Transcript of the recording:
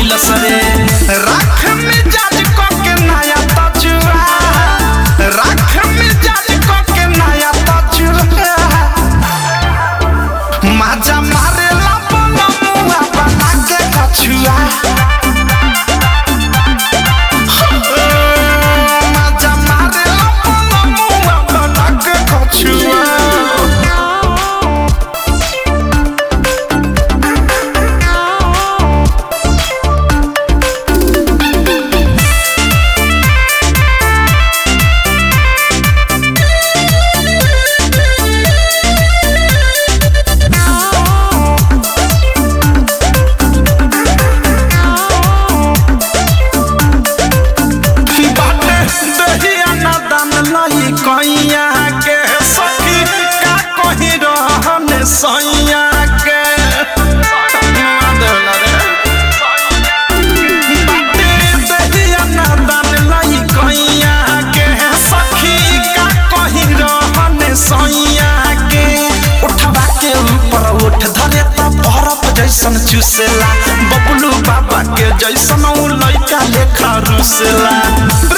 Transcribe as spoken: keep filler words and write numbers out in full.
कैलस रे राख मिजाज को के नया तजुआ राख मिजाज को के नया तजुआ माजा मारे ला बोला मुआ बना के कछुआ माजा मारे ला बोला मुआ बना के कछुआ कहिया के सखी का कहि रहने सैया के बाटे दहिया ना दान लाई कहिया के सखी का कहि रहने सैया के उठवा के ऊपर उठ धरे त बरफ जैसन चुसेला बबलू बाबा के जैसन उ लइका लेखा रुसेला